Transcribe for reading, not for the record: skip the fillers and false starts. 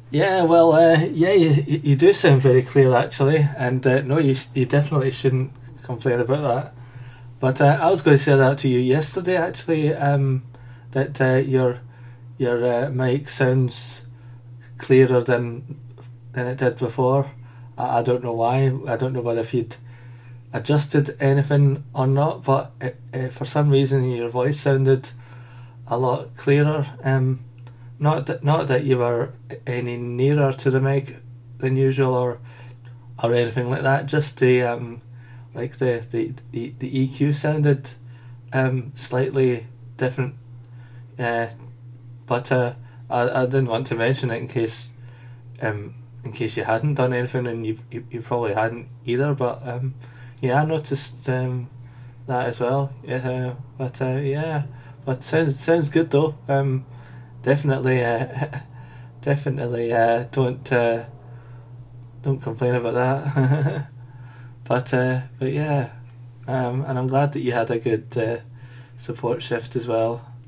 Yeah, well, yeah, you do sound very clear actually, and no, you definitely shouldn't complain about that. But I was going to say that to you yesterday actually, that your mic sounds clearer than it did before. I don't know why. I don't know whether if you'd adjusted anything or not, but for some reason your voice sounded a lot clearer. Not that you were any nearer to the mic than usual or anything like that. Just the like the EQ sounded slightly different. Uh, but I didn't want to mention it in case you hadn't done anything, and you probably hadn't either. But yeah, I noticed that as well. Yeah, but yeah, but sounds good though. Definitely, definitely don't complain about that. But yeah, and I'm glad that you had a good support shift as well.